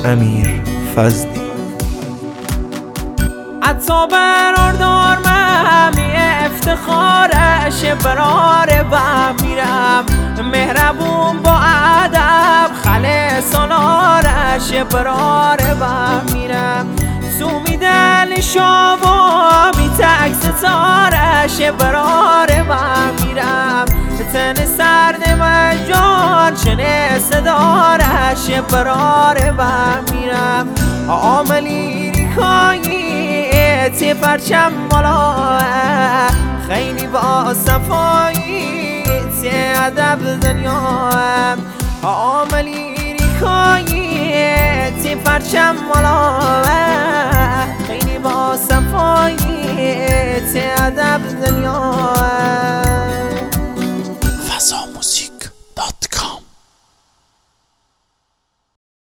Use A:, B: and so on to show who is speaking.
A: امیر فضلی.
B: حتی برادر ممی افتخارش براره و میرم مهربون با ادب خلصانارش براره و میرم سو میدل شاوامی تک ستارش براره و میرم تن سرد من جان چنه صدارش براره و میرم عاملی ریکایی تی پرچم مالا خیلی با صفایی تی ادب دنیا عاملی ریکایی تی پرچم مالا خیلی با صفایی تی ادب دنیا